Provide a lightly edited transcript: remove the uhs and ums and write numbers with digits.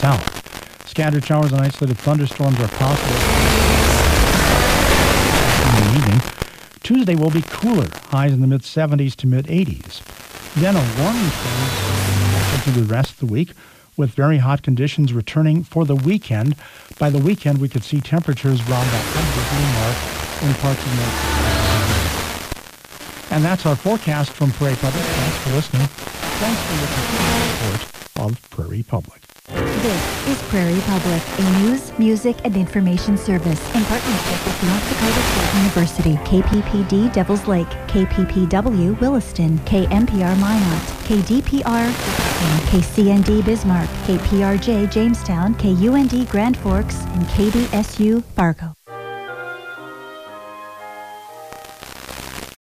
south. Scattered showers and isolated thunderstorms are possible in the evening. Tuesday will be cooler, highs in the mid-70s to mid-80s. Then a warming trend through the rest of the week, with very hot conditions returning for the weekend. By the weekend, we could see temperatures around the 100-degree mark in parts of North Carolina. And that's our forecast from Prairie Public. Thanks for listening. Thanks for your continued support of Prairie Public. This is Prairie Public, a news, music, and information service in partnership with North Dakota State University, KPPD Devils Lake, KPPW Williston, KMPR Minot, KDPR KCND Bismarck, KPRJ Jamestown, KUND Grand Forks, and KDSU Fargo.